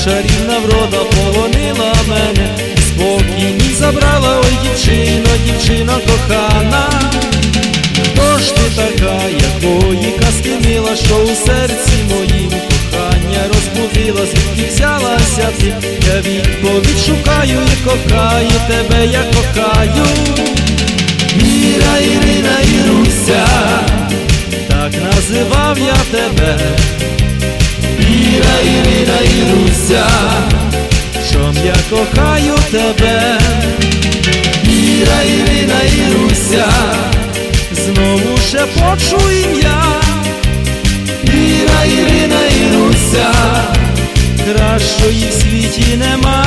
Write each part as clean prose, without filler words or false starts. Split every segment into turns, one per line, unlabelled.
чарівна врода полонила мене, спокій мій забрала, ой, дівчино, дівчино кохана. Хто ж ти така, якої казки мила, що у серці моїм кохання розбудила? Звідки взялася ти? Я відповідь шукаю і кохаю тебе, я кохаю. Іра, Ірина, Іруся, так називав я тебе. Іра, Ірина, Іруся, чом я кохаю тебе. Іра, Ірина, Іруся, знову шепочу ім'я. Іра, Ірина, Іруся, кращої в світі нема.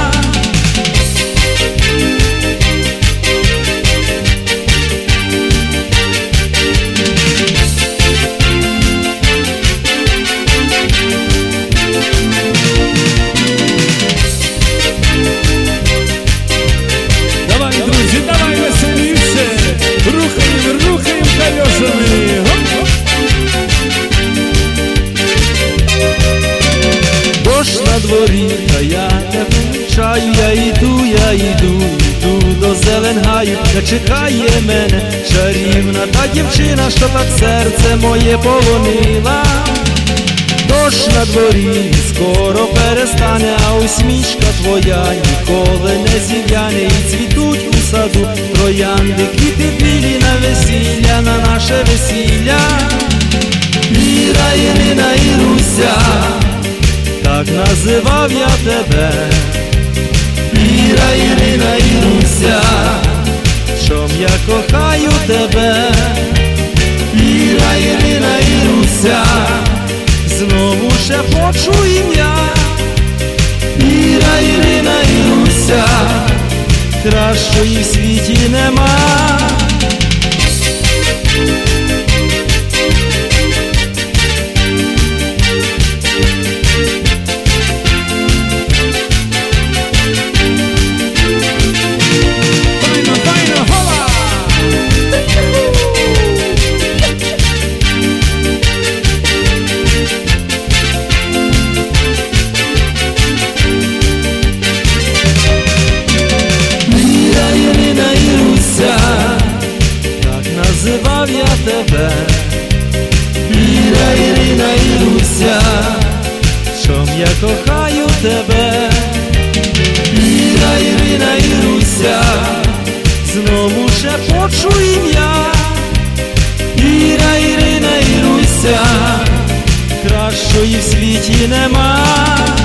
Давай, друзі, давай веселіше, рухаємо, рухаємо колесами.
Дощ на дворі, та я не помічаю, я йду, йду до Зеленгаю, не чекає мене чарівна та дівчина, що так серце моє полонила. Дощ на дворі скоро перестане, а усмішка твоя ніколи не зів'яне. І цвітуть у саду троянди, квіти білі на весілля, на наше весілля. Іра, Ірина, Іруся, так називав я тебе. Іра, Ірина, Іруся, чом я кохаю тебе. Іра, Ірина, Іруся, знову шепочу ім'я. Іра, Ірина, Іруся, кращої в світі нема. Називав я тебе. Іра, Ірина, Іруся, чом я кохаю тебе. Іра, Ірина, Іруся, знову шепочу ім'я. Іра, Ірина, Іруся, кращої в світі нема.